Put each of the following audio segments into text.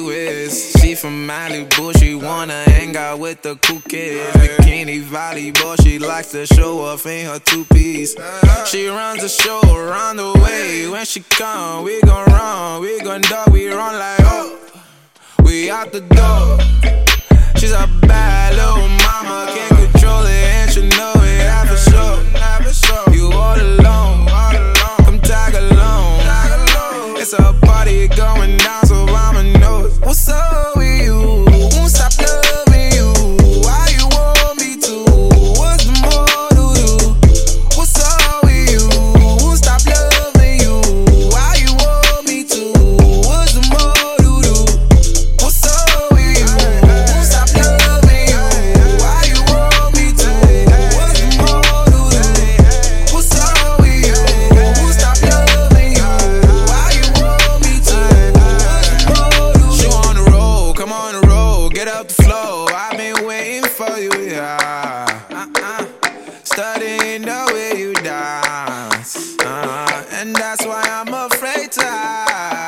with. She from Malibu, she wanna hang out with the cool kids. Bikini volleyball, she likes to show off in her two-piece. She runs the show around the way. When she come, we gon' run, we gon' dog, we run like oh. We out the door. She's a bad little mama, can't control it, and she know it. I for sure. You all alone, come tag along. It's a party going down, so I'ma know what's up with you. Won't stop loving you. Why you want me to? What's the more to do? What's up with you? Won't stop loving you. Why you want me to? What's the more to do? What's up with you? Won't stop loving you. Why you want me to? What's the more to do? What's up with you? Won't stop loving you. Why you want me to? What's the more to do? She on the road, come on the road, get up the flow. I've been waiting for you, yeah. Studying the way you dance, and that's why I'm afraid to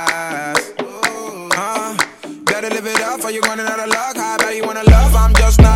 ask. Better live it up or you're gonna not a luck. How bad you wanna love? I'm just not